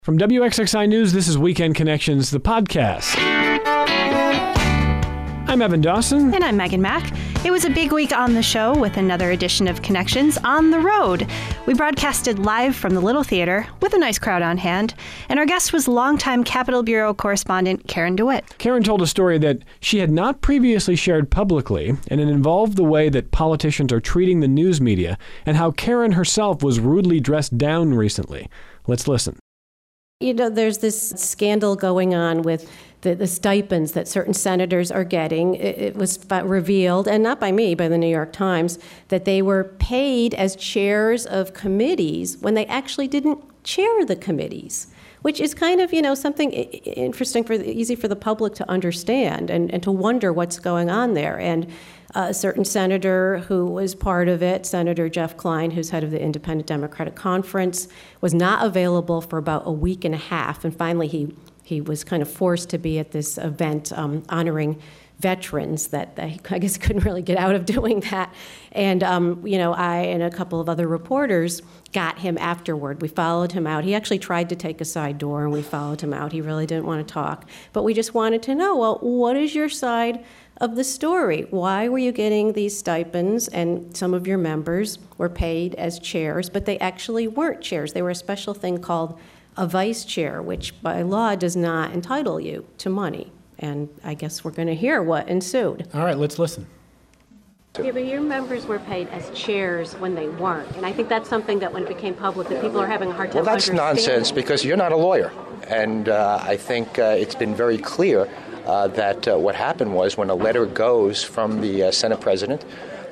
From WXXI News, this is Weekend Connections, the podcast. I'm Evan Dawson. And I'm Megan Mack. It was a big week on the show with another edition of Connections on the road. We broadcasted live from the Little Theater with a nice crowd on hand, and our guest was longtime Capitol Bureau correspondent Karen DeWitt. Karen told a story that she had not previously shared publicly, and it involved the way that politicians are treating the news media and how Karen herself was rudely dressed down recently. Let's listen. You know, there's this scandal going on with the stipends that certain senators are getting. It was revealed, and not by me, by the New York Times, that they were paid as chairs of committees when they actually didn't chair the committees, which is kind of, something interesting, easy for the public to understand and to wonder what's going on there. And a certain senator who was part of it, Senator Jeff Klein, who's head of the Independent Democratic Conference, was not available for about a week and a half. And finally, he was kind of forced to be at this event honoring veterans that I guess couldn't really get out of doing that. And, I and a couple of other reporters got him afterward. We followed him out. He actually tried to take a side door, and we followed him out. He really didn't want to talk. But we just wanted to know, well, what is your side of the story? Why were you getting these stipends? And some of your members were paid as chairs, but they actually weren't chairs. They were a special thing called a vice chair, which by law does not entitle you to money. And I guess we're going to hear what ensued. All right, let's listen. Yeah, but your members were paid as chairs when they weren't. And I think that's something that when it became public that people are having a hard time understanding. Well, that's nonsense because you're not a lawyer. And I think it's been very clear that what happened was when a letter goes from the Senate President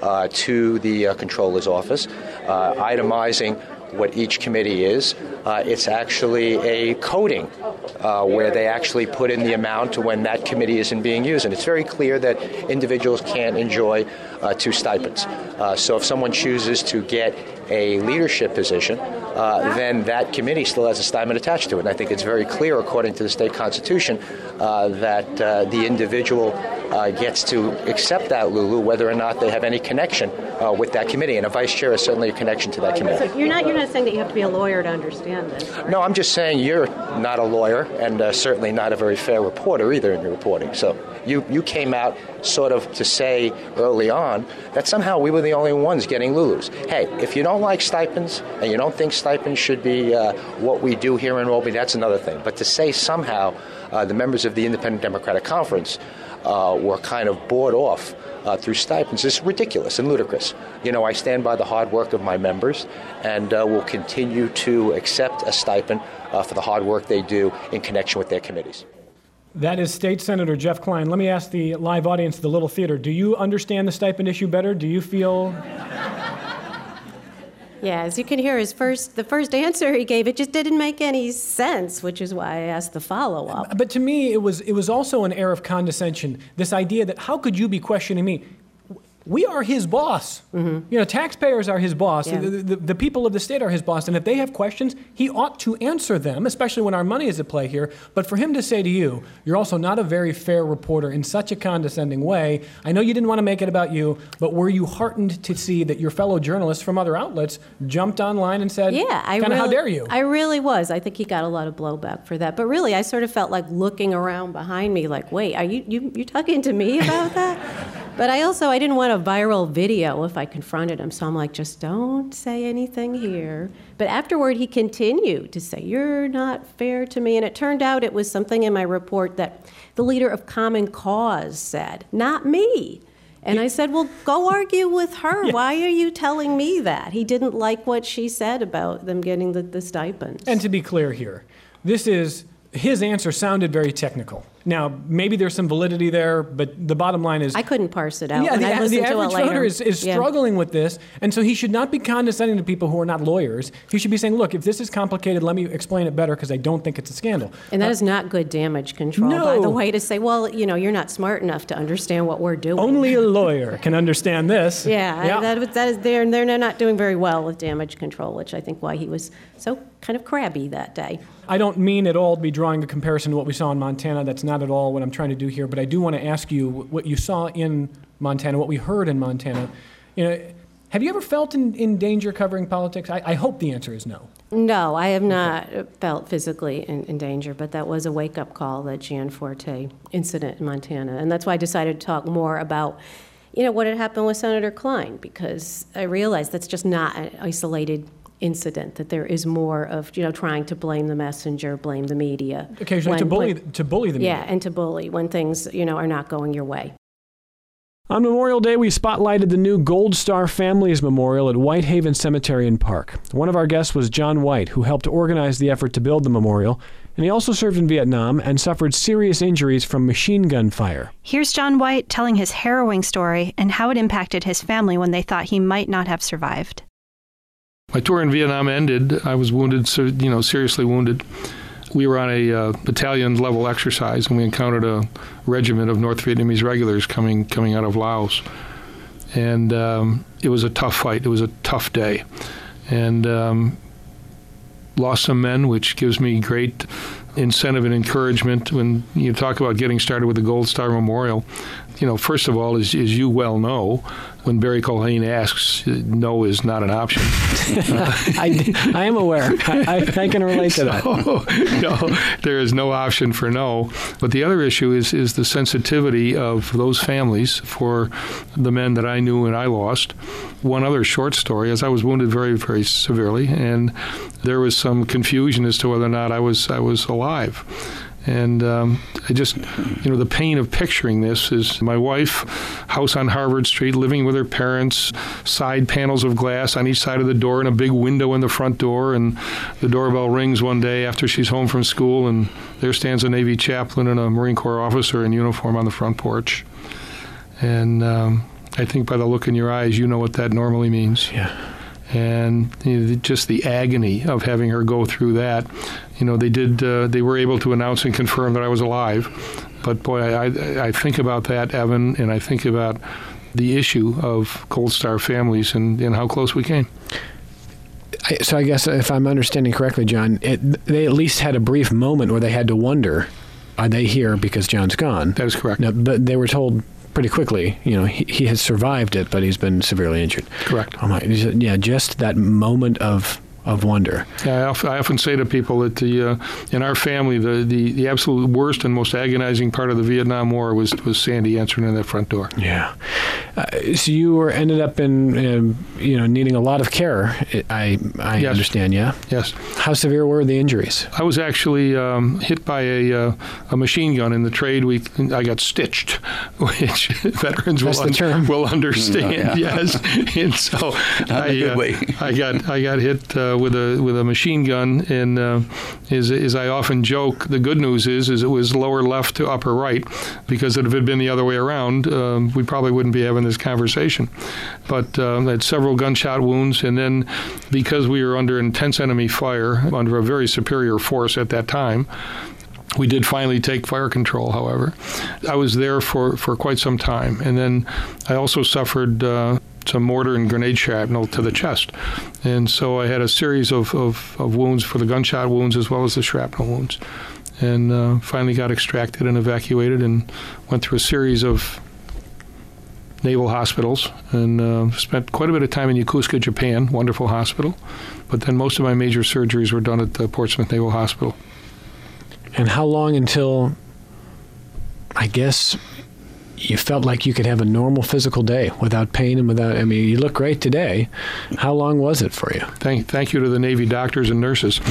to the Comptroller's office itemizing what each committee is, it's actually a coding where they actually put in the amount to when that committee isn't being used. And it's very clear that individuals can't enjoy two stipends. So if someone chooses to get a leadership position, then that committee still has a stipend attached to it. And I think it's very clear, according to the state constitution, that the individual gets to accept that Lulu, whether or not they have any connection with that committee. And a vice chair is certainly a connection to that committee. So you're not saying that you have to be a lawyer to understand this, right? No, I'm just saying you're not a lawyer and certainly not a very fair reporter either in your reporting. So you came out sort of to say early on that somehow we were the only ones getting Lulus. Hey, if you don't like stipends and you don't think stipends should be what we do here in Albany, that's another thing. But to say somehow the members of the Independent Democratic Conference were kind of bought off through stipends is ridiculous and ludicrous. I stand by the hard work of my members and will continue to accept a stipend for the hard work they do in connection with their committees. That is State Senator Jeff Klein. Let me ask the live audience of the Little Theater, do you understand the stipend issue better? Do you feel... Yeah, as you can hear, the first answer he gave, it just didn't make any sense, which is why I asked the follow-up. But to me, it was also an air of condescension, this idea that how could you be questioning me? We are his boss. Mm-hmm. Taxpayers are his boss. Yeah. The people of the state are his boss. And if they have questions, he ought to answer them, especially when our money is at play here. But for him to say to you, you're also not a very fair reporter in such a condescending way. I know you didn't want to make it about you, but were you heartened to see that your fellow journalists from other outlets jumped online and said, how dare you? I really was. I think he got a lot of blowback for that. But really, I sort of felt like looking around behind me like, wait, are you talking to me about that? But I didn't want a viral video if I confronted him. So I'm like, just don't say anything here. But afterward, he continued to say, you're not fair to me. And it turned out it was something in my report that the leader of Common Cause said, not me. And I said, well, go argue with her. Yeah. Why are you telling me that? He didn't like what she said about them getting the stipends. And to be clear here, his answer sounded very technical. Now, maybe there's some validity there, but the bottom line is... I couldn't parse it out. Yeah, the average voter is struggling with this, and so he should not be condescending to people who are not lawyers. He should be saying, look, if this is complicated, let me explain it better because I don't think it's a scandal. And that is not good damage control, by the way, to say, well, you're not smart enough to understand what we're doing. Only a lawyer can understand this. Yeah. That is they're not doing very well with damage control, which I think why he was so kind of crabby that day. I don't mean at all to be drawing a comparison to what we saw in Montana. That's not at all what I'm trying to do here. But I do want to ask you what you saw in Montana, what we heard in Montana. Have you ever felt in danger covering politics? I hope the answer is no. No, I have not felt physically in danger, but that was a wake-up call, that Gianforte incident in Montana. And that's why I decided to talk more about, what had happened with Senator Klein, because I realized that's just not an isolated incident, that there is more of, trying to blame the messenger, blame the media. Occasionally to bully the media. Yeah, and to bully when things, are not going your way. On Memorial Day, we spotlighted the new Gold Star Families Memorial at Whitehaven Cemetery and Park. One of our guests was John White, who helped organize the effort to build the memorial, and he also served in Vietnam and suffered serious injuries from machine gun fire. Here's John White telling his harrowing story and how it impacted his family when they thought he might not have survived. My tour in Vietnam ended. I was wounded, seriously wounded. We were on a battalion-level exercise, and we encountered a regiment of North Vietnamese regulars coming out of Laos. And it was a tough fight. It was a tough day. And lost some men, which gives me great incentive and encouragement when you talk about getting started with the Gold Star Memorial. First of all, as you well know, when Barry Culhane asks, no is not an option. I am aware. I can relate to that. No, there is no option for no. But the other issue is the sensitivity of those families for the men that I knew and I lost. One other short story, as I was wounded very, very severely, and there was some confusion as to whether or not I was alive. And I just, the pain of picturing this is my wife, house on Harvard Street, living with her parents, side panels of glass on each side of the door and a big window in the front door. And the doorbell rings one day after she's home from school, and there stands a Navy chaplain and a Marine Corps officer in uniform on the front porch. And I think by the look in your eyes, you know what that normally means. Yeah. And just the agony of having her go through that. They were able to announce and confirm that I was alive. But boy, I think about that, Evan, and I think about the issue of Gold Star Families and how close we came. So I guess if I'm understanding correctly, John, they at least had a brief moment where they had to wonder, are they here because John's gone? That is correct. No, but they were told pretty quickly, he has survived it, but he's been severely injured. Correct. Oh my, yeah, just that moment of wonder. Yeah, I often say to people that in our family, the absolute worst and most agonizing part of the Vietnam War was Sandy answering in that front door. Yeah. So you ended up in needing a lot of care. I yes. understand. Yeah. Yes. How severe were the injuries? I was actually hit by a machine gun in the trade. I got stitched, which veterans will understand. Yeah. Yes. And so I got hit with a machine gun, and as I often joke, the good news is it was lower left to upper right, because if it had been the other way around, we probably wouldn't be having this conversation. But I had several gunshot wounds, and then because we were under intense enemy fire, under a very superior force at that time, we did finally take fire control, however. I was there for quite some time, and then I also suffered some mortar and grenade shrapnel to the chest. And so I had a series of wounds for the gunshot wounds as well as the shrapnel wounds. And finally got extracted and evacuated and went through a series of naval hospitals and spent quite a bit of time in Yokosuka, Japan, wonderful hospital. But then most of my major surgeries were done at the Portsmouth Naval Hospital. And how long until, I guess, you felt like you could have a normal physical day without pain and without, you look great today. How long was it for you? Thank you to the Navy doctors and nurses.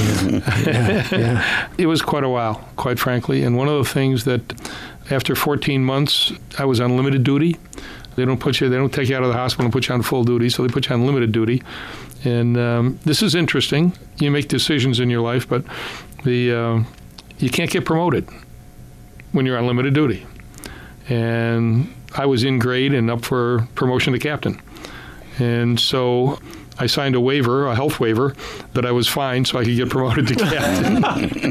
Yeah. It was quite a while, quite frankly. And one of the things that after 14 months, I was on limited duty. They don't take you out of the hospital and put you on full duty, so they put you on limited duty. And this is interesting. You make decisions in your life, but you can't get promoted when you're on limited duty. And I was in grade and up for promotion to captain. And so I signed a waiver, a health waiver, that I was fine so I could get promoted to captain.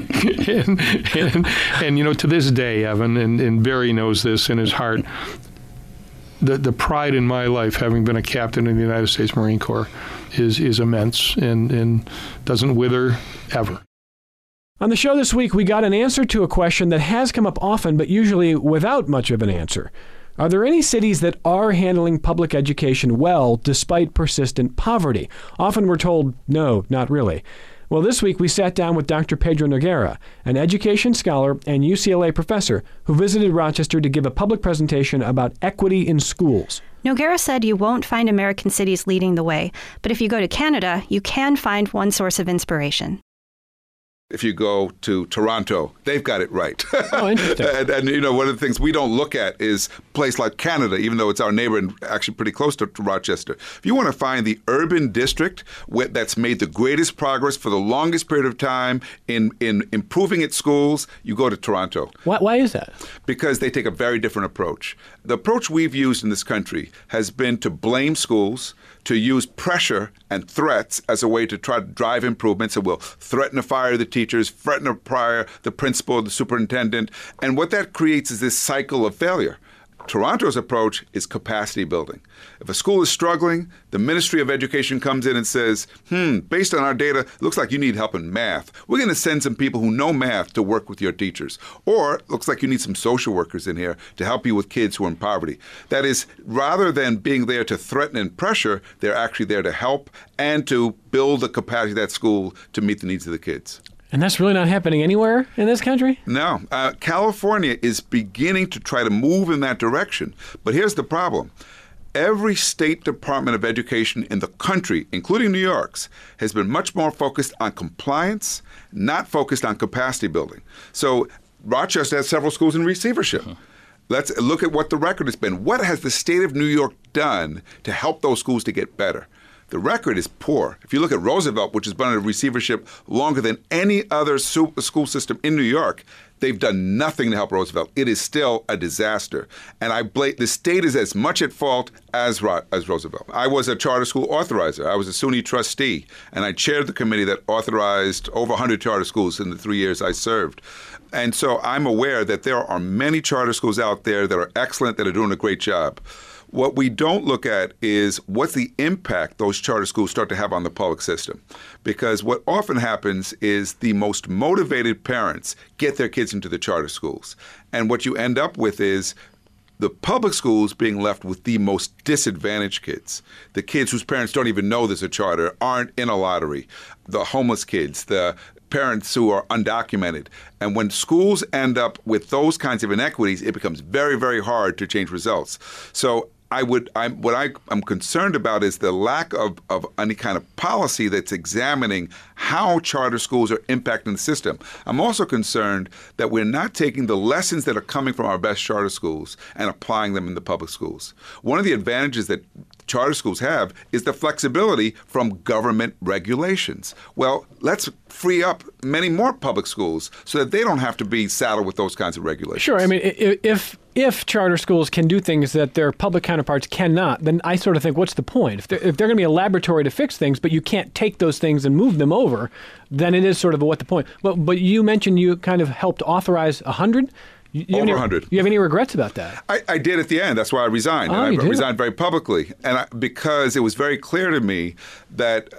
and to this day, Evan, and Barry knows this in his heart, the pride in my life, having been a captain in the United States Marine Corps, is immense and doesn't wither ever. On the show this week, we got an answer to a question that has come up often, but usually without much of an answer. Are there any cities that are handling public education well despite persistent poverty? Often we're told, no, not really. Well, this week we sat down with Dr. Pedro Noguera, an education scholar and UCLA professor who visited Rochester to give a public presentation about equity in schools. Noguera said you won't find American cities leading the way, but if you go to Canada, you can find one source of inspiration. If you go to Toronto, they've got it right. Oh, interesting. and one of the things we don't look at is a place like Canada, even though it's our neighbor and actually pretty close to Rochester. If you want to find the urban district that's made the greatest progress for the longest period of time in improving its schools, you go to Toronto. Why is that? Because they take a very different approach. The approach we've used in this country has been to blame schools, to use pressure and threats as a way to try to drive improvements. So we'll threaten to fire the teachers, threaten to fire the principal, the superintendent. And what that creates is this cycle of failure. Toronto's approach is capacity building. If a school is struggling, the Ministry of Education comes in and says, based on our data, it looks like you need help in math. We're going to send some people who know math to work with your teachers. Or it looks like you need some social workers in here to help you with kids who are in poverty. That is, rather than being there to threaten and pressure, they're actually there to help and to build the capacity of that school to meet the needs of the kids. And that's really not happening anywhere in this country? No. California is beginning to try to move in that direction. But here's the problem. Every state department of education in the country, including New York's, has been much more focused on compliance, not focused on capacity building. So Rochester has several schools in receivership. Let's look at what the record has been. What has the state of New York done to help those schools to get better? The record is poor. If you look at Roosevelt, which has been in receivership longer than any other school system in New York, they've done nothing to help Roosevelt. It is still a disaster. And the state is as much at fault as Roosevelt. I was a charter school authorizer. I was a SUNY trustee, and I chaired the committee that authorized over 100 charter schools in the 3 years I served. And so I'm aware that there are many charter schools out there that are excellent, that are doing a great job. What we don't look at is what's the impact those charter schools start to have on the public system. Because what often happens is the most motivated parents get their kids into the charter schools. And what you end up with is the public schools being left with the most disadvantaged kids. The kids whose parents don't even know there's a charter, aren't in a lottery. The homeless kids, the parents who are undocumented. And when schools end up with those kinds of inequities, it becomes very, very hard to change results. So what I'm concerned about is the lack of any kind of policy that's examining how charter schools are impacting the system. I'm also concerned that we're not taking the lessons that are coming from our best charter schools and applying them in the public schools. One of the advantages that charter schools have is the flexibility from government regulations. Well, let's free up many more public schools so that they don't have to be saddled with those kinds of regulations. Sure. I mean, if charter schools can do things that their public counterparts cannot, then I sort of think, what's the point? If they're going to be a laboratory to fix things, but you can't take those things and move them over, then it is sort of what the point. But you mentioned you kind of helped authorize 100? Over 100. You have any regrets about that? I did at the end. That's why I resigned. Oh, and I resigned very publicly. And because it was very clear to me that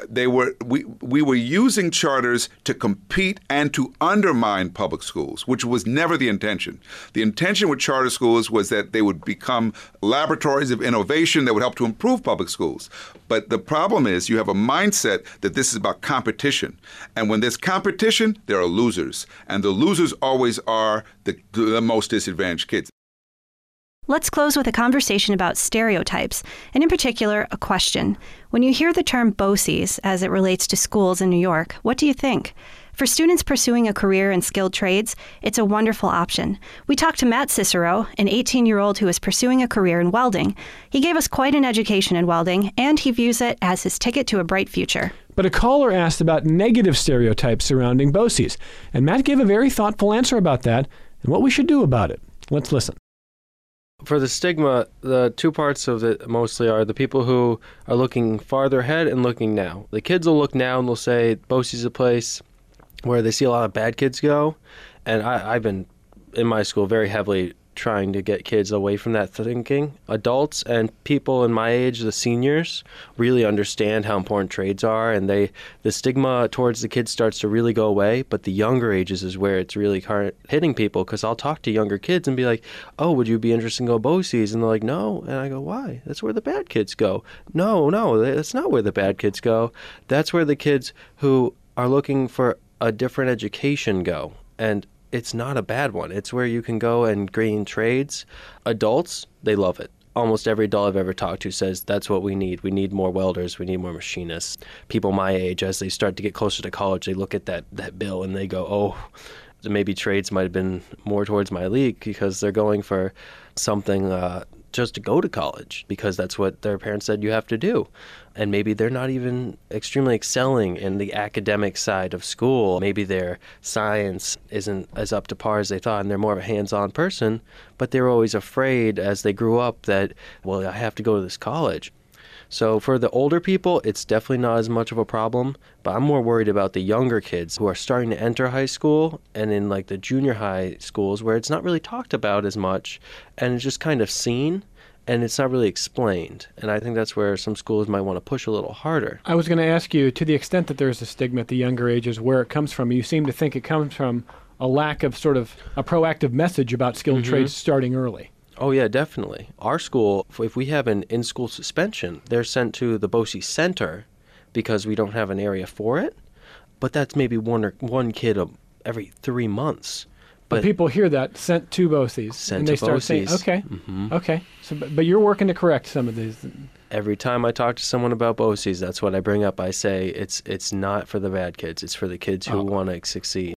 we were using charters to compete and to undermine public schools, which was never the intention. The intention with charter schools was that they would become laboratories of innovation that would help to improve public schools. But the problem is you have a mindset that this is about competition. And when there's competition, there are losers. And the losers always are the most disadvantaged kids. Let's close with a conversation about stereotypes, and in particular, a question. When you hear the term BOCES as it relates to schools in New York, what do you think? For students pursuing a career in skilled trades, it's a wonderful option. We talked to Matt Cicero, an 18-year-old who is pursuing a career in welding. He gave us quite an education in welding, and he views it as his ticket to a bright future. But a caller asked about negative stereotypes surrounding BOCES, and Matt gave a very thoughtful answer about that and what we should do about it. Let's listen. For the stigma, the two parts of it mostly are the people who are looking farther ahead and looking now. The kids will look now and they'll say BOCES is a place where they see a lot of bad kids go. And I've been in my school very heavily trying to get kids away from that thinking. Adults and people in my age, the seniors, really understand how important trades are, and the stigma towards the kids starts to really go away. But the younger ages is where it's really hitting people, because I'll talk to younger kids and be like, oh, would you be interested in go BOCES? And they're like, no. And I go, why? That's where the bad kids go. No, that's not where the bad kids go. That's where the kids who are looking for a different education go. And it's not a bad one. It's where you can go and gain trades. Adults, they love it. Almost every adult I've ever talked to says that's what we need. We need more welders. We need more machinists. People my age, as they start to get closer to college, they look at that bill and they go, oh, maybe trades might have been more towards my league, because they're going for something just to go to college because that's what their parents said you have to do. And maybe they're not even extremely excelling in the academic side of school. Maybe their science isn't as up to par as they thought, and they're more of a hands-on person, but they were always afraid as they grew up that, well, I have to go to this college. So for the older people, it's definitely not as much of a problem, but I'm more worried about the younger kids who are starting to enter high school and in like the junior high schools where it's not really talked about as much and it's just kind of seen and it's not really explained. And I think that's where some schools might want to push a little harder. I was going to ask you, to the extent that there's a stigma at the younger ages, where it comes from. You seem to think it comes from a lack of sort of a proactive message about skilled trades starting early. Oh, yeah, definitely. Our school, if we have an in-school suspension, they're sent to the BOCES Center because we don't have an area for it. But that's maybe one kid every 3 months. But people hear that, sent to BOCES, and they start saying, okay, okay. So, but you're working to correct some of these. Every time I talk to someone about BOCES, that's what I bring up. I say it's not for the bad kids. It's for the kids who want to succeed.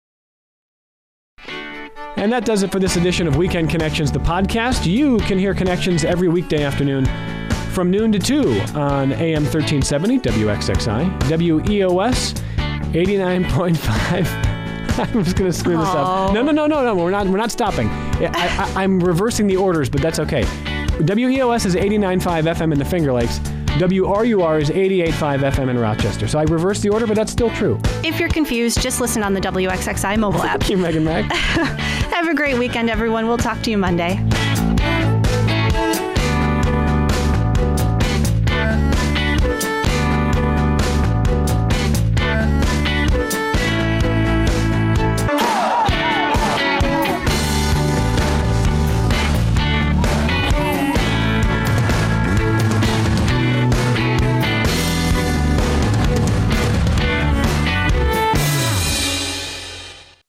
And that does it for this edition of Weekend Connections, the podcast. You can hear Connections every weekday afternoon from noon to 2 on AM 1370, WXXI, WEOS 89.5. I was going to screw this up. No, we're not stopping. I'm reversing the orders, but that's okay. WEOS is 89.5 FM in the Finger Lakes. WRUR is 88.5 FM in Rochester. So I reversed the order, but that's still true. If you're confused, just listen on the WXXI mobile app. Thank you, Megan Mac. Have a great weekend, everyone. We'll talk to you Monday.